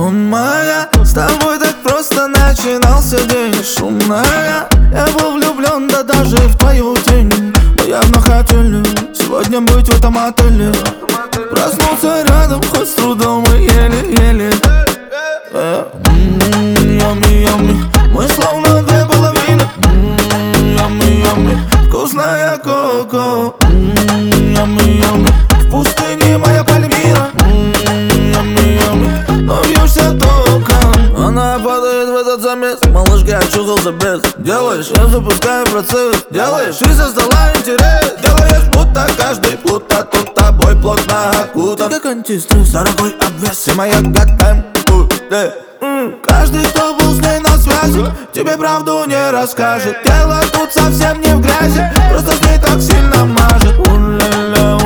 моя, с тобой так просто начинался день. Шумная, я был влюблен, да даже в твою тень. Мы явно хотели сегодня быть в этом отеле. Проснулся рядом, хоть с трудом и еле-еле. Yummy, yummy, мы словно две половины. Yummy, yummy, вкусная коко. Yummy, yummy, в пустыне моя Пальмира. Yummy, yummy, но бьешься током. Она падает в этот замес. Малышка, я чухался без. Делаешь, я запускаю процесс. Делаешь, ты со стола интерес. Делаешь, будто каждый плута. Тут тобой плотно окутан. Как антистресс, дорогой обвес. Ты моя goddamn. Каждый, кто был с ней на связи, тебе правду не расскажет. Дело тут совсем не в грязи, просто с ней так сильно мажет. У-ля-ля,